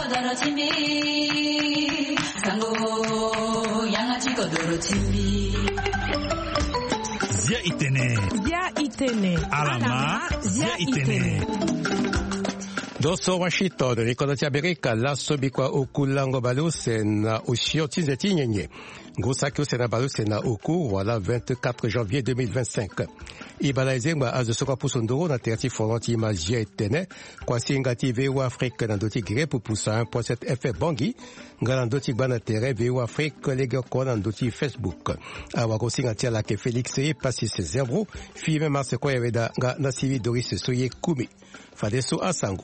kodoro chimbi sango yangachi kodoro chimbi Zia itene alama zia itene Doso Washington, Nicolas America, la sobikwa okulango baluse na ushio tizeti nyenye. Ngosaki sena baluse na oku, voilà 24 janvier 2025. Ibalaise ngwa azosoka pusondoro na terti folanti imajia etene, kwa singati VO Afrique na doti gire pupusa 1.7 FM Bangi, ngala doti gbana tere VO Afrique lege kona doti Facebook. Awako singati ala ke Félix e pasi se zebro, fime marse kwa yeveda nga na sivi Doris Soye Kumi. Fadeso Asango.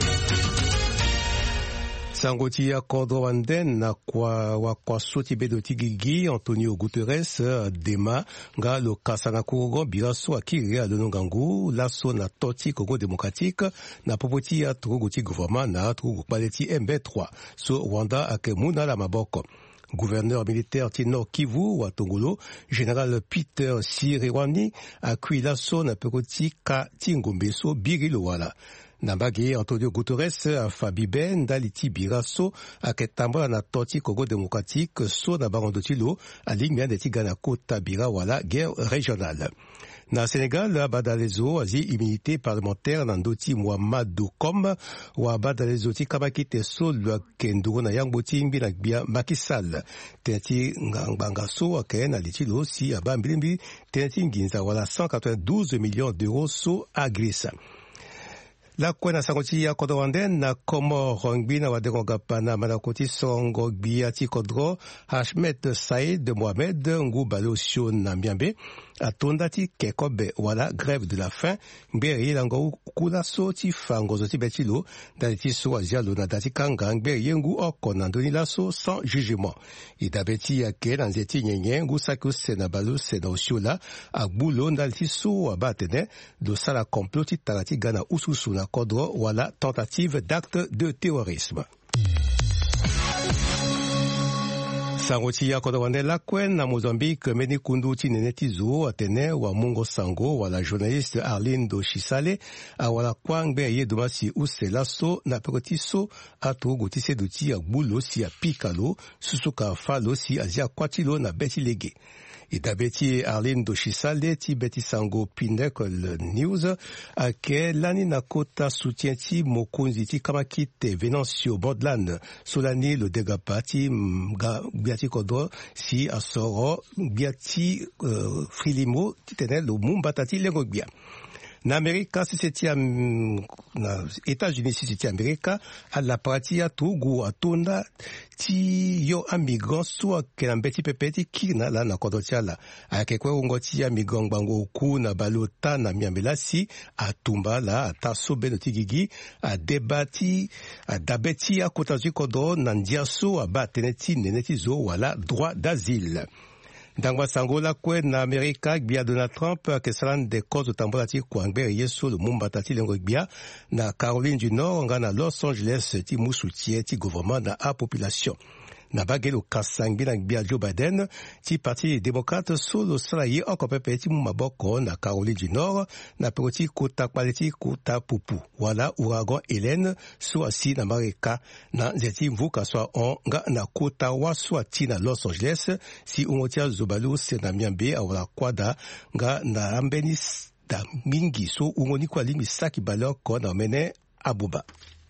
Sangoti ya Kodrowanden na kwa soti bedoti gigi Antonio Guterres dema nga lo kasana kurogo biraso akiri ya donongangu laso na toti Congo démocratique na popoti ya truguti gouvernement na trugu paleti MB3 so Rwanda akemuna la maboko. Gouverneur militaire Tino Kivu wa Tongolo, général Peter Sirewani akui laso na pekoti ka Tingombeso birilo wala. Nambagi Antonio Guterres Fabibe Ndaliti Biraso aketambola na toti Congo démocratique so na barondotilo alimia de tigana kota bira wala guerre régionale. Na Sénégal, Badalezo azi immunité parlementaire nandoti Mouamadou Kom wa Badalezo ti kabakite so lwa kenduro na yangboti mbina bia Makisal tenti ngangaso akena litilo si aba mbilimbi tenti nginza wala 192 millions d'euros so agrisa. La kwena sangoti ya Kodrowanden na Komoro ngbina wa derongapana manakoti songo gbia ti Kodro Hashmet Saïd Mohamed ngubalo sho na Miambe atondati kekobe wala grève de la faim ngberi lango kula so ti fango zo ti betilo daliti so azialo na dati kanga ngberi yengu oko na ndoni laso sans jugement idabeti yake na nzeti nyenye ngu saku sena balo sena osiola agbulo ndaliti so abatene do sala complot tarati gana ususu na Kodro wala tentative d'acte de terrorisme. Sangoti ya Kodrowanden la kwen na Mozambique meni kundu ti neneti zo atene wa Mungo Sango wala journaliste Arlindo Chisale awala kwangbe ye domasi usela so na pekoti so atu goti seduti ya bulo si ya pikalo susuka falo si azia kwatilo na beti lege. Itabeti Arlindo Chisale ti beti sango Pinnacle News ake lani na kota soutien ti mokonzi ti kamakite Venancio Bordland solani lo degapati biati Kodro si asoro biati Frilimo ti tene lo mumbata ti lengo bia. Na Amerika si seti na États-Unis si seti Amerika a la pratia tugu atonda ti yo amigrant so ke mbeti pepeti kina la na kodotiala akekwe ngoti ya migrant bango ku na balota na miambela si atumba la ataso benoti gigi a debati a dabeti akotazi kodo na ndiaso abateneti neneti zo wala droit d'asile. Dangwa sangola kwe na Amerika gbia Donald Trump ke salan de cause tambola ti kwangbe yeso le mumbata ti lengo gbia na Caroline du Nord nga na Los Angeles ti musutie ti gouvernement na a population. Na bagelo kasangbi na gbia Joe Biden ti parti démocrate solo salaye okopepe ti mumaboko na Caroline du Nord na pekoti kota kwaliti kota pupu wala ouragan Hélène so asi na Mareka na nzeti mvuka so on nga na kota wa so ati na Los Angeles si umotia zobalu se na miambe awala kwada nga na ambenis da mingi so umoni kwa limi saki baloko na mene abuba.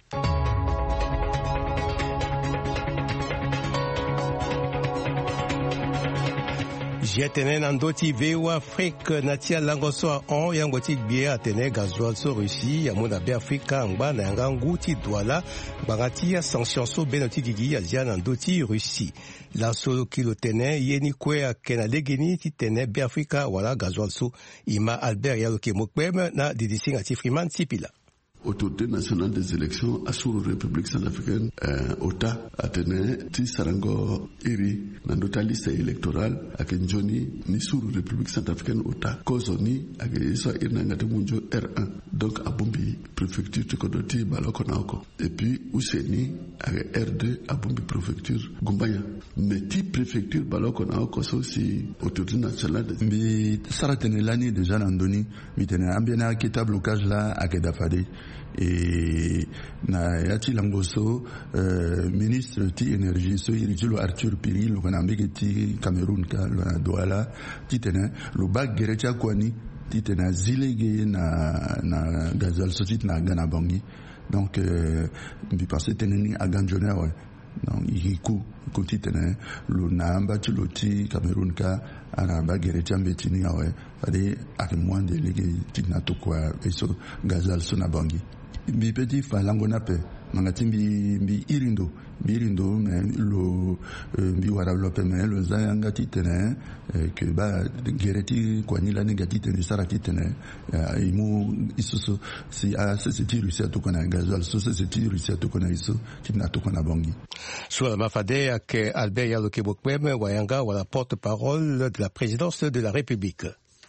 Jetene nandoti VO Afrique natia langoso on yangoti bia atene gazoil so Russie ya mona be Afrika ngba na yanguti douala bangati ya sanction so benoti gigi ya nandoti Russie la solo kilo tene yeni kwe akena legeni ti tene be Afrika wala gazoil so ima Albert yaloke mokwem na didisi ngati Freeman Sipila. Autorité nationale des élections à sur République centrafricaine OTA atene ti sarango iri nandota liste électorale akenjoni ni sur République centrafricaine OTA kozoni ake so irna ngate munjo R1 donc abombi préfecture tikodoti baloko naoko et puis useni ake R2 abombi préfecture gumbanya mais ti préfecture baloko naoko so si autorité nationale bi saratene lani déjà nandoni mitene ambiana kita blocage la ake dafade et na yati langoso ministre ti énergie so iritulo Arthur Piri lo kana mbeki Cameroun ka lo Douala titena lo bagere cha kwani titena zilege na gazole sotit na Ghana bangi donc bi passé teneni a ganjona ouais donc iriku kotitena lo namba tuloti Cameroun ka ana bagere cha mbetini ouais fallait avec moins de lege tina to kwa eso gazole sona bangi bi petit falango na pe mangati bi irindo mais lo bi wara lope mais lo zanga titene que ba gereti kwani la negati tene sarati tene imu isusu si a se tiru si to kona gazol so se tiru si to kona isu tina to kona bangi soit mafade que Albert Yalokebokwem wayanga wala porte-parole de la présidence de la République.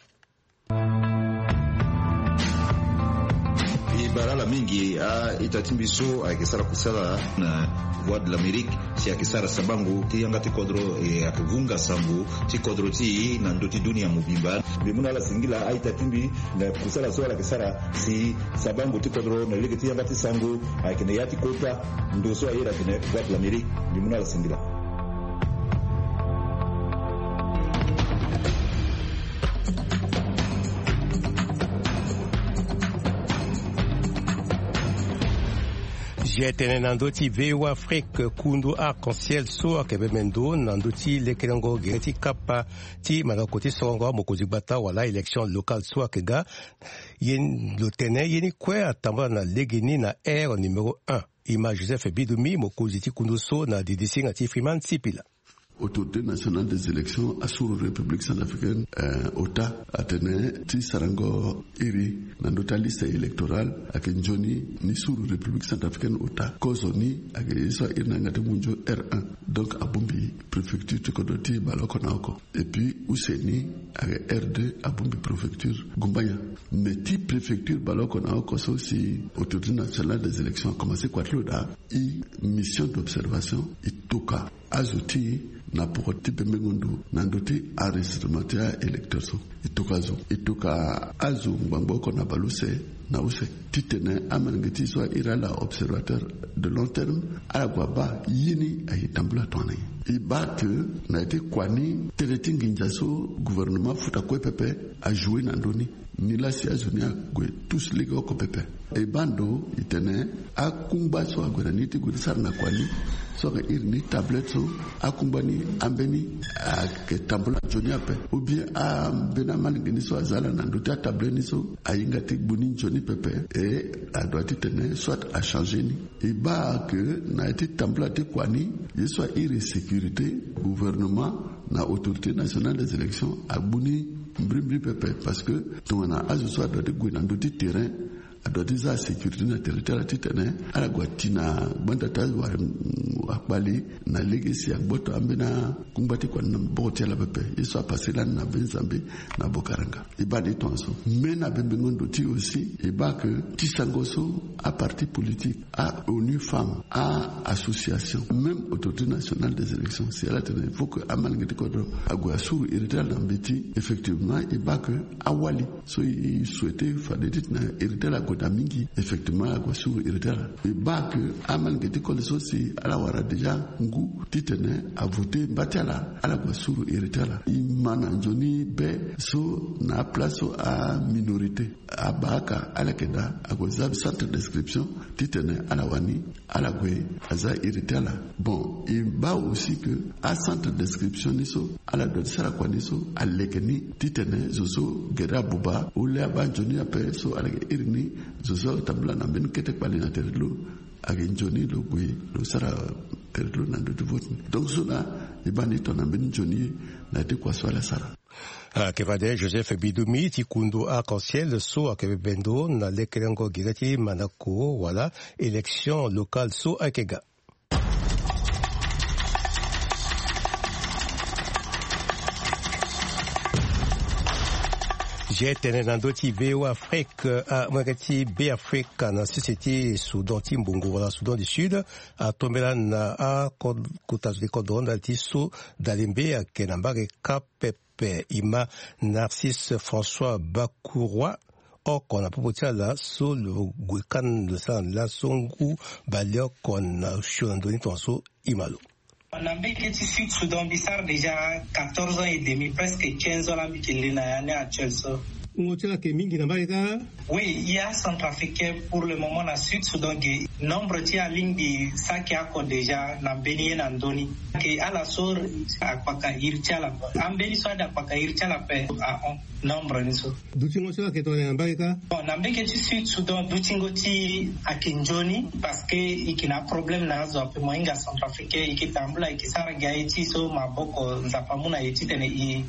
Barala mingi itatimbiso akisara kusala na voix de l'Amérique si akisara sabangu ti yanga ti kodro akivunga sambu ti kodro ti na ndoti dunia mubimba bimuna la singila itatimbi na kusala so la kisara si sabangu ti kodro na lege ti yanga ti sangu akine yati kota ndoso ayira kine voix de l'Amérique bimuna la singila. Jetene nandoti veo Afrique kundu arc-en-ciel so akebemendo nandoti lekelengo gereti kapa ti manakoti songo mokozi bata wala élection locale so akega yen lotene yeni kwe atamba na legeni na R numéro 1 ima Joseph Bidumi mokozi ti kundu so na DDC ngati Freeman Sipila. Autorité nationale des élections à la République centrafricaine, OTA, Atene, Ti Sarango, Iri, Nandota liste électorale, Akenjoni, ni sur la République centrafricaine, OTA, Kozoni, Agreso, Irnangate Munjo, R1, donc à Bumbi, préfecture, Tukodoti, Balokonako. Et puis, Ouseni, R2, à Bumbi, préfecture, Gumbaya. Mais Ti préfecture, Balokonako, c'est aussi Autorité nationale des élections, a commencé quoi là, mission d'observation, et Toka. Azuti na pokoti pemengundu nandoti enregistrement électeur so itoka azu mbamboko na baluse na use titene amangeti so irala observateur de long terme ala gwaba yini ayitambula twana ibate na ite kwani teletingi njaso gouvernement futa kwe pepe a jouer na ndoni nila si azunia gwe tous ligo ko pepe e bando itene akumba so agwera niti gudisar na kwani so que irni tablette so akumbani ambeni ke tambula joni ape ou bien bena malingini so azala na ndota tablette ni so ayinga te buni joni pepe et a doit tenir soit à changer ni et ba que na été tambula te kwani ye soit irsécurité gouvernement na autorité nationale des élections a buni mbrimbi pepe parce que tona azu soit de gouvernement terrain adodiza sécurité na territoire titene ala gwatina banda tazwa akbali na legacy akboto ambena kumbati kwa namboti la pepe yeso apasela na benzambe na bokaranga ibadi tonso mena bembengondo ti aussi et ba que tisangoso à parti politique à ONU Femmes à association même autorité nationale des élections c'est là il faut que amalngeti kodro agwa suru irrital nambeti effectivement et ba que awali so il souhaitait faire des na irrital mingi effectivement agwa suru irritera et ba que amal ngeti koleso si ala wara déjà ngu titene a voté batala ala gwa suru irritera imana njoni be so na place à minorité abaka ala keda agwa zab centre d'inscription titene ala wani ala gwe aza irritera bon et ba aussi que à centre d'inscription niso ala do sara kwa niso alekeni titene zoso gera buba ule abanjoni ape so ala irini zozo tabla na ben kete pali na terlo agenjoni lo gwe lo sara terlo na do vote donc cela ibani to na ben joni na te kwa swala sara Kevade Joseph Bidumi tikundu arc-en-ciel so akebendo na lekelengo girati manako wala élection locale so akega. J'ai tenu dans d'autres VO Afrique, Mwagati B Afrique, na société Soudan Timbongo, voilà, Soudan du Sud, à Tombela na Kota de Kodron, d'Altiso, d'Alimbe, à Kenambare, Kapepe, Ima, Narcisse François Bakourois, okona popotia la so le gukan de ça la songu balio kon shondoni tonso imalo. On a bien que Sud Soudan Bissar déjà 14 ans et demi, presque 15 ans à Chelsea. Oui, il y a Centrafricain pour le moment à Sud Soudan. Nombre de lignes de ça qui a déjà dans Béni et Andoni. Et à la sour, à Paka Irchala. En Béni soit à Paka Irchala paix à nombre de ça. On a bien que Sud Soudan, Doutingoti à Kinjoni, parce que il y a un problème là, ça peut moins à Centrafricain, il y a un problème qui s'arrête Gaïti, so ma boko, Zapamuna et Titane.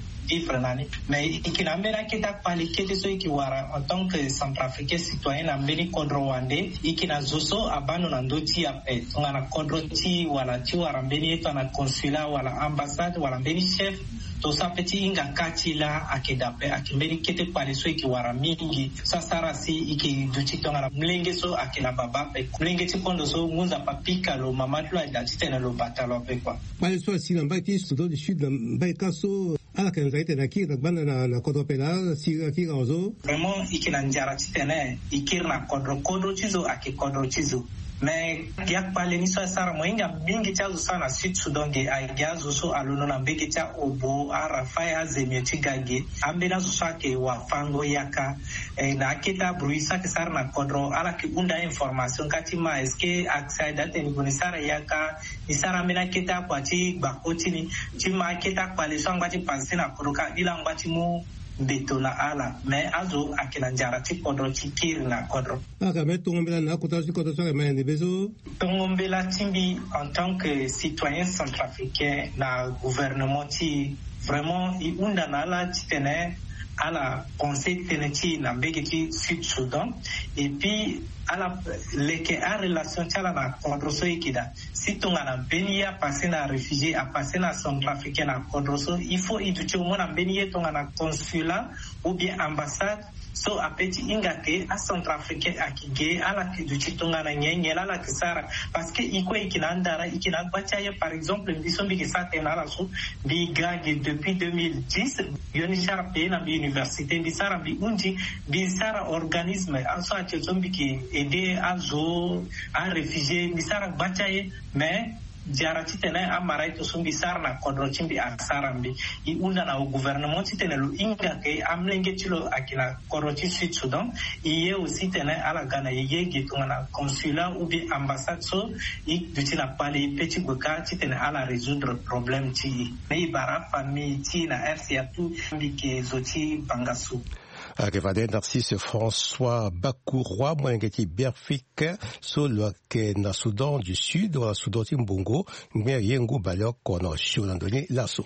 Mais il n'a pas qualité ceux qui en tant que Centrafricain citoyen Amérique Rwandais et qui n'a zoso abandonné d'autres après on a condroti wala tu warambeni on a consulat wala ambassade wala beni chef tout ça petit inga kati la akedape akimeni kete pale ceux qui waramingi ça sarasi iki duti tonga mlenge so akela baba pe mlenge tikondo so munza papika lo mamadlo adatitena lo batalo pe quoi pale so si na mbaki studio du sud na kaso ala kanzaite na kira bana na kodopela si kira ozo vraiment ikina njara titene ikirna kodro chizo akikodro chizo mais yak pale ni so sara moinga mingi chazo sana Sud Sudan ge aigazo so aluno na mbeke cha obo arafaya zemeti gage ambena so ke wa fango yaka na kita bruisa ke sara na kodro ala ki unda information katima eske access data ni bonisara yaka ni sara mena kita kwa ti bakoti ni chima kita pale so ngati pasina kuruka ila ngati mu betona ala mais azo akina njara ti kodro tikiri na kodro aka metongombela na kutashi kodro so mais ne bezo tongombela timbi en tant que citoyen centrafricain na gouvernement ti vraiment i unda na la tene ala conseil teneti na mbegeti Sud Soudan et puis ala leke a relation tala na kodroso ikida si tonga na benia passer na réfugié a passer na centrafricain na kodroso il faut iduche mona benia tonga na consulat ou bien ambassade so apeti ingate a centrafricain akige ala kiduche tonga na nyela la kisara parce que iko ikinandara ikinagbacha par exemple bisombi kisate na la so bigage depuis 2010 yonishara pe na université bisara bi unji bisara organisme aso a zombi ki aider azo a réfugié bisara bachaye mais jarati tene amarai to sumbi sarna kodro chimbi asarambi I unda na gouvernement tene lo inga ke amlenge tilo akina kodro Sud Sudan iye aussi tene ala gana yeye gitu na consulat ou bien ambassade so I dutina pale petit boka tene ala résoudre problème ti ne bara famille ti na RCA tout mbike zoti bangasu Akevade Narcisse François Bakourois mwengeti Biafrika so lo ke na Soudan du Sud ou na Soudan Timbongo ngme yengu balok kono sholandoni laso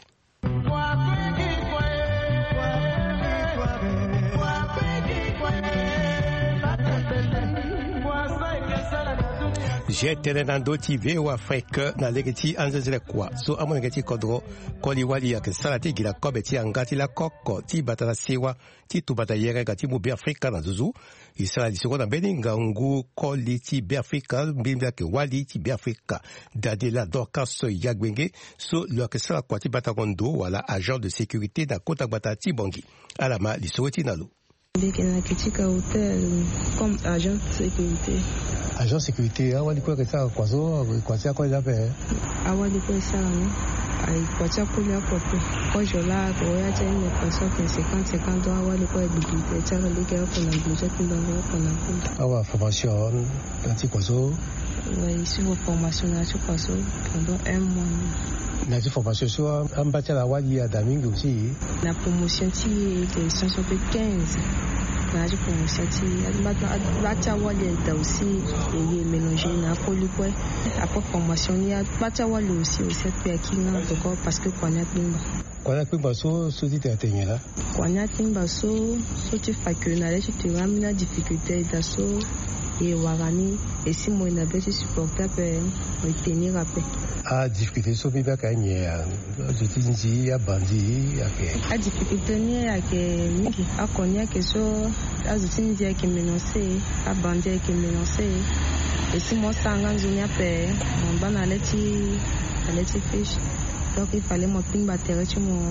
J'étais dans d'autres vidéos Afrique na legeti anzele kwa so amonegeti kodro koli wali ya salati gila kobeti angati la koko ti batala sewa ti tubata yere gati mu Afrika na zuzu isala disoko na beninga ngu koli ti Afrika mbimba ke wali ti Afrika dadela doka so yagwenge so lo ke sala kwa ti batakondo wala agent de sécurité da kota batati bongi alama lisoti nalo Bekena kitika hotel comme agent de sécurité. Agent de sécurité, awali kwa kesa kwazo kwatia kwa jape. Awali kwa sana. Ai kwatia kule kope. Kwa jola kwa cha ni kwaso 50 dollars awali kwa bidite chana leke hapo na buja kindanga hapo na kule. Awa formation anti kwazo. Oui, sur vos formations na sur kwazo pendant un mois. Na ci formation sur ambacha la wali ya Domingue aussi. La promotion ti de 175. Na ji promotion ti bacha wali da aussi et mélanger na polikwe. Après formation ya bacha wali aussi pe kinga donc parce que kwa nyapimba. Kwa nyapimba so ti te atenyela. Kwa nyapimba so ti fakuna le ti ramina difficulté da so et warani et si moi na beti supporter pour tenir après. A difficulté so biba ka nye je tinzi ya bandi yake a difficulté nye yake mingi akonya ke so azutinzi yake menoncer a bandi yake menoncer et si moi sanga nzunya pe mon bana leti fish donc il fallait mon ping batterie tu mon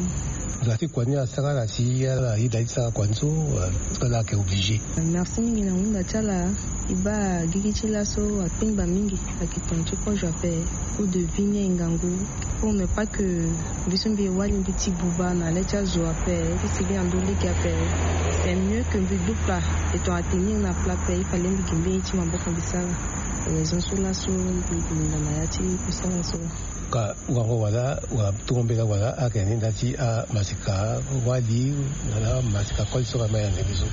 Zati kwani asaka la sia ida isa kwanzo kala ke obligé. Merci mingi na munda tala iba gigichila so apingba mingi akitoncho ko jape ou de vigne ngangu pour ne pas que bisumbi wali petit bouba na lecha zo ape c'est bien ndole ki ape c'est mieux que du dupla et toi tenir na plat pe il fallait ngimbe chi mamboko bisala les onsula so na mayati kusala so ka wango wala wa tuombela wala akeni ndati a masika wali na masika kwa so kama yange biso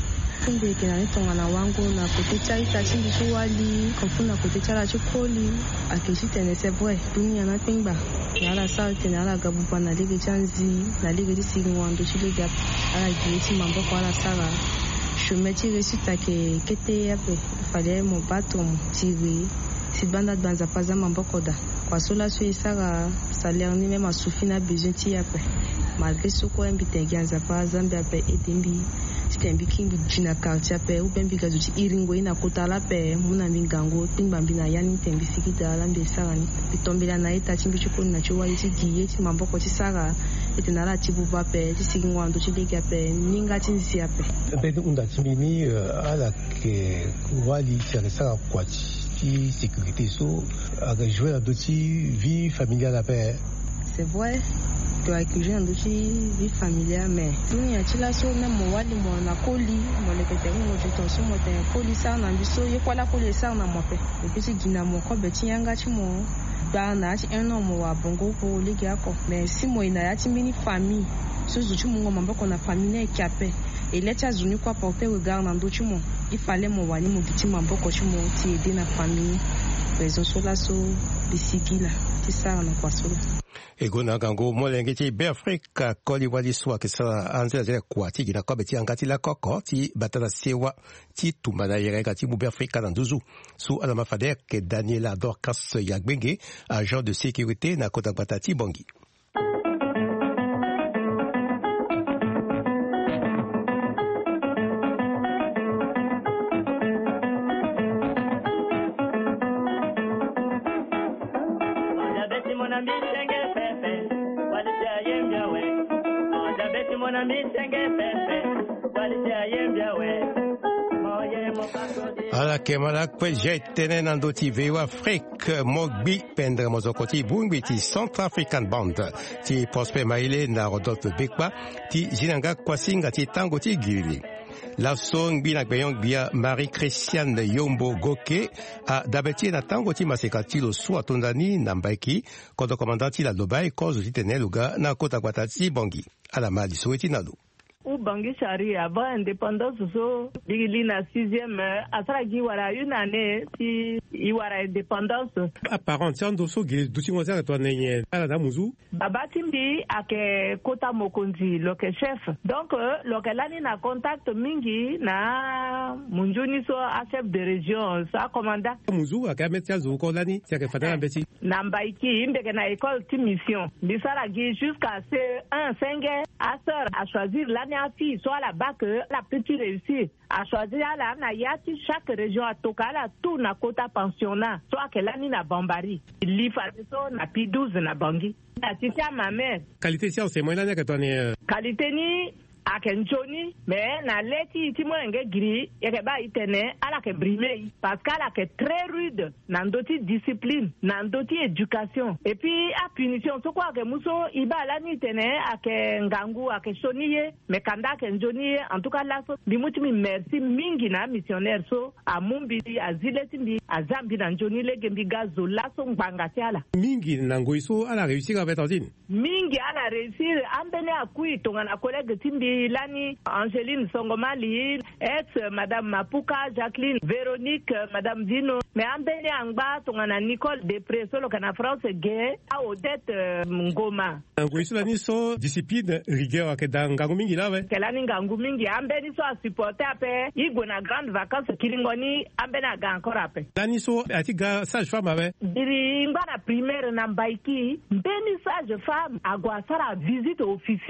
kumbe kena nitonga na wangu na kote chai tachimbi so wali kofuna kote chala chukoli akishite ne c'est vrai dunia na pingba yala salte na ala gabupa na lege chanzi na lege disigi wando chile gap ala gieti mambo kwa ala sara chemin tiré sur ta kete après fallait mon bâton tiré si banda banza paza mambo koda kwa sola so isara salaire ni même asufina besoin ti après malgré ce ko mbite ganza pa zambia pe edembi sitembi kimbi jina quartier pe ou ben biga zuti iringo ina kotala pe muna mingango timba mbina yani tembi sikita lambe sara ni bitombela na ita chimbi chukuni na chuwa iti giye ti mamboko ti sara iti nala ti buba pe ti sigi ngwando ti lega pe ninga ti nsi pe pe unda timini ala ke wali ti sara kwati ti sécurité so aga jouer la doti vie familiale pe c'est vrai que j'ai un vie familiale mais nous y a tu la so même moi wali moi na koli moi le pété moi je t'en so moi t'es koli ça na biso y quoi la koli ça na moi pe et puis c'est gina moi ko beti yanga ti moi ba na ti un an moi bongo pour les gars ko mais si moi ina ya ti mini famille so zo tu moi mamba ko na famille na kiape et les tia zuni quoi porter regard na ndo tu moi il fallait moi wali mo biti mamba ko tu moi ti aider na famille raison so la so bisigila ti ça na kwa so egona gango molenge ti Afrika koli wali swa ke sa anze ze kwati gina ko beti angati la koko ti batala sewa ti tumana yerega ti Afrika na nduzu su ala mafade ke Daniela Dorcas Yagbenge agent de sécurité na kota batati Bongi. Ala kemala kwe jetene nando ti vewa Afrique mogbi pendre mozokoti bungbi ti Centrafrican Band ti Prosper Maile na Rodolphe Bekba ti zinanga kwasinga ti tango ti gili. La song bina gbeyon bia Marie-Christiane Yombo Goke a dabeti na tango ti maseka ti lo su atondani na mbaiki kodo komandanti la lobai kozo ti tene luga na kota kwata ti Bongi. Ala mali soueti nalo. Ou Bangui Chari avant indépendance so bigili na 6e asara gi wara une année si i wara indépendance apparent ndo so gi duti ngozera to nenye ala da muzu babati mbi ake kota mokonzi loke chef donc loke lani na contact mingi na munjuni so a chef de région sa commandant muzu aka metia zo ko lani tia ke fatana beti na mbaiki mbeke na école ti mission bisara gi jusqu'à C1 5 a sœur a choisir l'année à fille soit la bac la petite réussite a choisir la na yati chaque région a tokala tout na kota pensionnat soit que l'année na Bambari li fa so na P12 na Bangi a titia ma mère qualité science c'est moi l'année que toi ne qualité ni akenjoni mais na leti ti mwenge gri yeke ba itene ala ke brime parce qu'ala ke très rude na ndoti discipline na ndoti éducation et puis a punition so kwa ke muso iba la ni tene ake ngangu ake shoniye mais kanda ke njoni en tout cas là so bimuti mi merci mingi na missionnaire so a mumbi a zileti mbi a zambi na njoni lege mbi gazo la so ngbanga ti ala mingi na ngoiso ala réussir avec tantine mingi ala réussir ambene akui tonga na collègue timbi Lani, Angéline Songomali, ex Madame Mapuka, Jacqueline, Véronique, Madame Dino, mais ambele angba tongana Nicole Depresso lo kana France gay a Odette Ngoma. Ngoiso lani so discipline rigueur ke dangangu mingi la we. Kelani ngangu mingi ambeni so supporter ape igona grande vacances kilingoni ambena ga encore ape. Lani so atiga sage femme awe. Diri ngana primaire na mbaiki mbeni sage femme agwa sara visite officielle.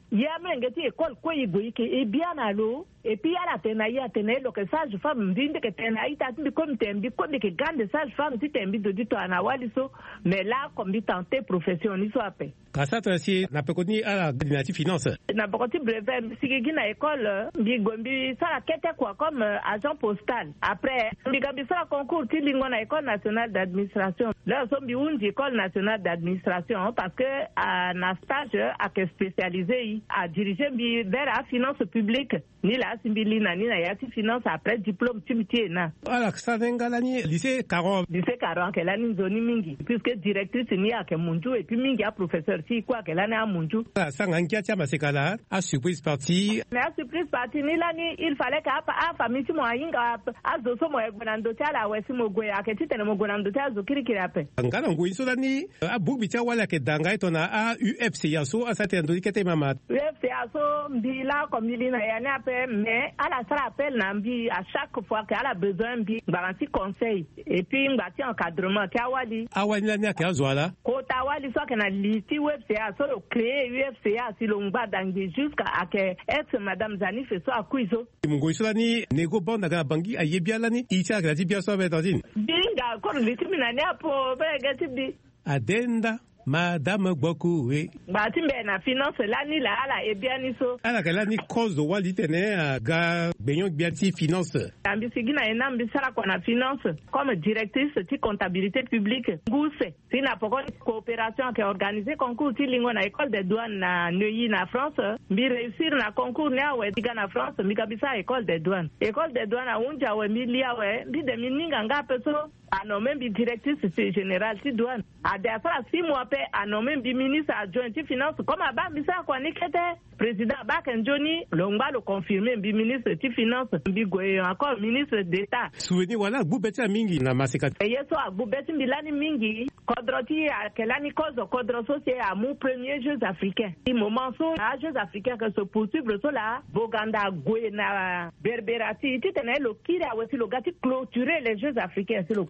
ya mengeti école ko yigoyi ke e bien alo et puis ala tenaïa tenelo que sage femme vinde que tenaïta timbi comme tembi comme que grande sage femme ti tembi do dito anawali so mais là comme dit tenter profession ni so appel kasata si na pekoni ala dinati finance na pekoti brevet sikigi na école bi gombi sala kete quoi comme agent postal après bi gabi sala concours ti lingo na école nationale d'administration là so bi undi école nationale d'administration parce que na stage a que spécialisé à diriger bi vers la finance publique ni la simbili na ni na yati finance après diplôme timitié na ala kasata ni lycée Caron que la ni zoni mingi puisque directrice ni a que munju et puis mingi a professeur si quoi que la na munju sanga nkiatia masekala a surprise party mais a surprise party ni la ni il fallait que a famille si mo yinga a zo so mo egonando tala wesi mo goya ke titene mo gonando tala zo kirikira pe ngana ngui so ni a bugbi cha wala ke danga itona a UFC ya so a sate ndo kete mama UFC ya so mbila komili na ya na pe mais à la salle appel nambi à chaque fois qu'elle a besoin bi garantie conseil et puis ngati encadrement kawali awani la nya ka zwala ko tawali so kana liti webca so le créer UFCA si longba dangi jusqu'à que ex madame Zani fait so akuizo mungo so ni nego bon daga bangi ayebia la ni icha grati bia so betodine binga ko liti minane apo begati bi adenda Madame Gboku Batimbe na finance la ni la ala e bien ni so ala kala ni cause wali tene ga benyon biati finance ambi sigina enambi sala kwa na finance comme directrice ti comptabilité publique nguse sina poko coopération qui organisé concours ti lingo na école des douanes na Neuilly na France bi réussir na concours na we diga na France mi kabisa école des douanes a unja we milia we bi de mininga ngape so anommé bi directrice générale ti douane a de affaires 6 mois pe anommé bi ministre adjoint ti finance comme aba bisa kwa nikete président Bakenjoni longba le confirmer bi ministre ti finance bi goye encore ministre d'état souvenir wala gbubeti mingi na masika yeso gbubeti bilani mingi kodroti akelani kozo kodro socié à mon premier Jeux africains i moment so à Jeux africains que se poursuivre so la Boganda goye na berberati ti tenelo kira wesi lo gati clôturer les Jeux africains c'est le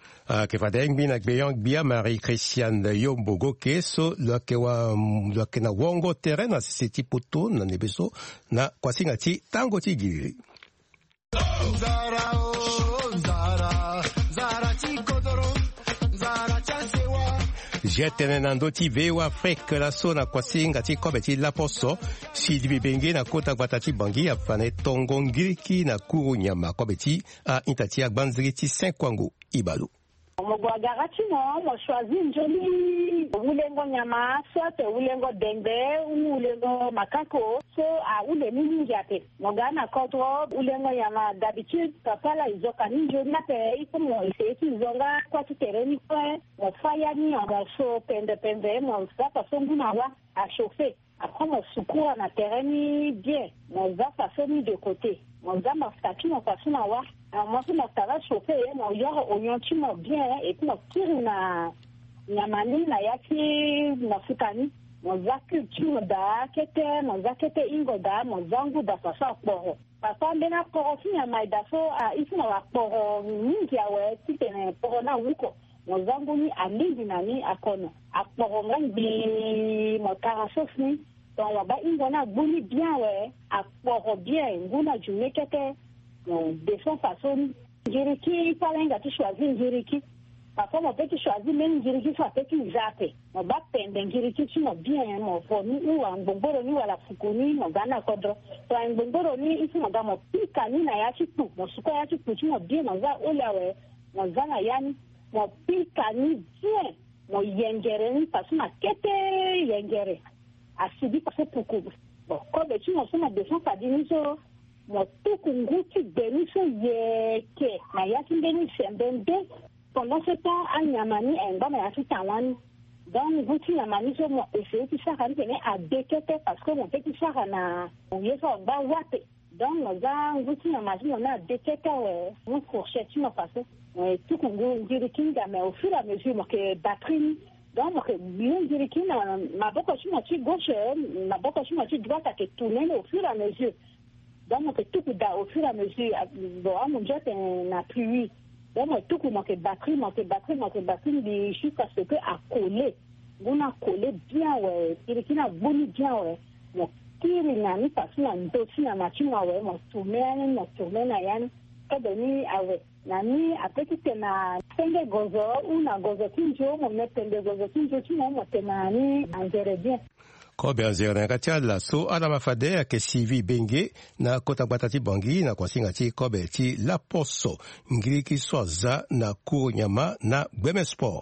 ke fadeng bina beyong bia Marie Christiane Yombogo ke so lo ke na wongo terrain na siti poto na nebeso na kwasinga ti tango ti giri jetene na ndoti vewa Afrique la so na kwasinga ti kobe ti laposo si dibenge na kota kwata ti bangi afane tongo ngiriki na kuru nyama kobe ti a intati agbanziri ti 5 kwango ibalu Mogwagarachi mo choisi njoli ulengo nyama soit ulengo dengbe ulengo makako so a ule mingi ate mogana kodro ulengo nyama d'habitude papa la izoka njoli na pe iko mo isi zonga kwa tereni kwa mo faya ni on so pende mo sa paso nguna wa a chauffer après mon secours na tereni bien mo za paso ni de côté mo za ma statue mo paso na wa moi je m'avais chauffé mon yoro oignon tu m'as bien et puis mon tire na nyamani na yaki na futani mon za culture da kete mon za kete ingo da mon zangu da sa poro papa mbena poro fi nyama da so a ifu na poro mingi awe titene poro na wuko mon zangu ni amindi nani akono aporo ngambi mo karasos ni donc wa ba ingo na buni bien we aporo bien nguna jumekete de son façon Njiriki palenga tu choisir Njiriki parfois mon petit choisir même Njiriki soit petit zappé mon ba pende Njiriki tu mo bien mon foni ou en bomboro ni wala fukuni mon gana kodro to en bomboro ni ifu mo gamo pika ni na ya chitu mo suko ya chitu tu mo bien mo za olawe mo zana yani mo pika ni bien mo yengere ni parce ma kete yengere asibi parce pour bon comme tu mo so na de son pas dimiso motuku nguti beniso yeke na yaki mbeni sembende pendant ce temps a nyamani engba ma yaki tawani donc nguti nyamani so mo essayer ti saka ni a dekete parce que mon petit saka na yeso ba wate donc moza nguti nyamani mo na dekete we mo fourchette mo passe tuku ngiri kinga mais au fur et à mesure mo ke batterie donc mo ke bien ngiri kinga ma boko si mo ti gauche ma boko si mo ti droite ke tourner au fur et à mesure donc tout da au fur et à mesure bon mon jet n'a plus donc tout que batterie de jusqu'à ce que à coller on a collé bien ouais il qui n'a boni bien ouais kiri nani pasuna ndosi na machuma we motume na yani kadoni awe nani apetite na pende gozo una gozo kinjo mo metende gozo kinjo chimo motenani angere bien kobe anzere katia la so ala mafade ke sivi benge na kota batati bangi na kwasinga ti kobe ti la poso ngiri ki soza na kunyama na Gbeme Sport.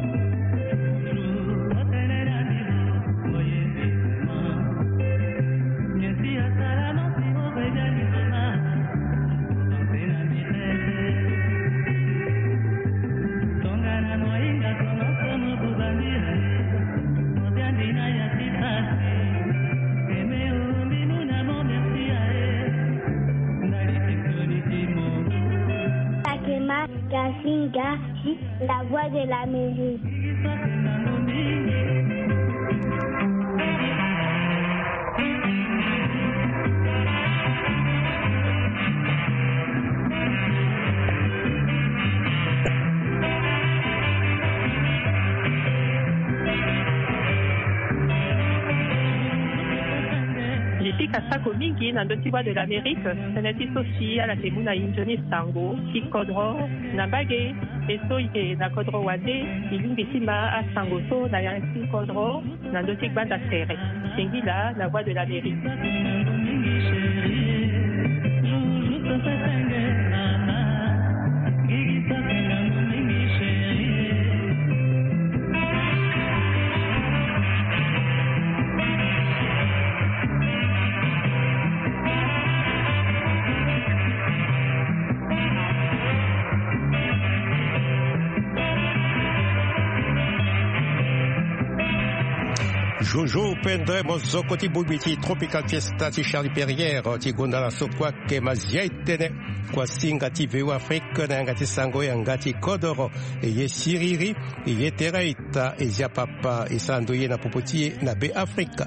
Kasinga, la voix de l'Amérique. Kasako mingi na ndoti voix de l'Amérique, seneti sosi ala temuna injoni sango, ki kodro, na bage, eso ike na kodro wade, ilungi sima a sango so na yansi kodro, na ndoti banda sere. Sengila, la voix de l'Amérique. Jojo pendre mozoko ti bubiti tropical fiesta ti Charlie Perrière ti gondala sokwa ke maziaitene kwa singa ti veu Afrique na ngati sango ya ngati kodoro e ye siriri e ye tereita e zia papa e sando ye na popoti na be Afrika.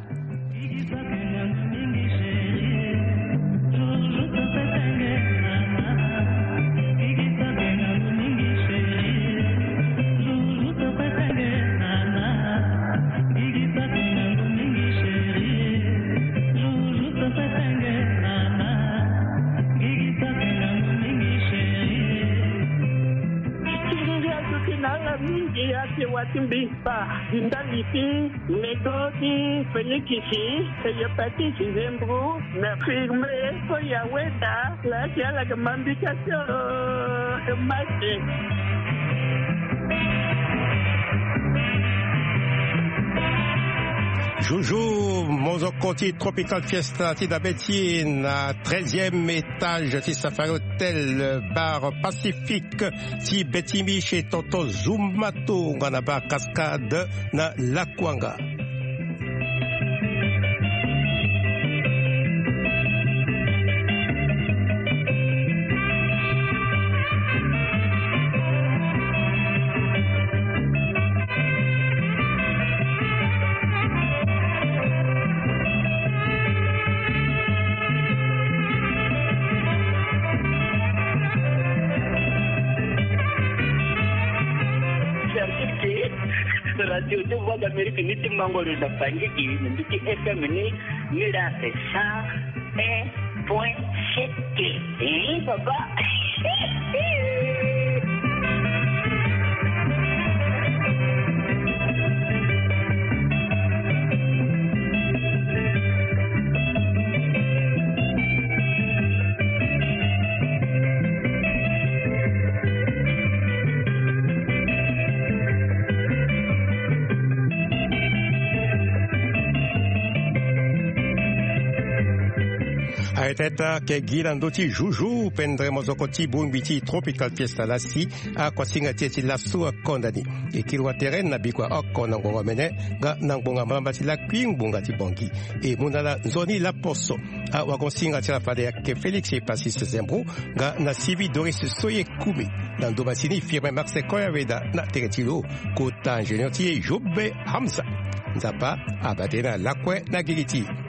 Timbipa, Dindaliti, Negoti, Fenikisi, Sayapati, Zembro, Nafirme, Soyaweta, la Tiala de Mambication, de Maché. Joujou, Mozokoti Tropical Fiesta, ti d'Abeti, na 13e étage, ti Safari Hotel, bar Pacifique, ti Betimi chez Toto Zumato, na bar Cascade, na Lakwanga. Radio de Voix d'Amérique ni ti mangolo da pangi ki ni ti FM ni la 101.7 papa. Aeteta ke gilando ti Joujou pendre mozokoti bumbiti tropical fiesta lasi a kwasinga ti laso a kondani e kilwa terrain na bikwa okona ngongo mene ga nangbonga mamba ti la kwingbonga ti bongi e munala nzoni la poso a wakonsinga ti la fade ke Félix e Pasis Zembro ga na Sivi Doris Soye Kumi na ndobasini firme Marse Koyaveda na teretilo kota ingénieur ti Jobe Hamza nzapa abadena lakwe na gigiti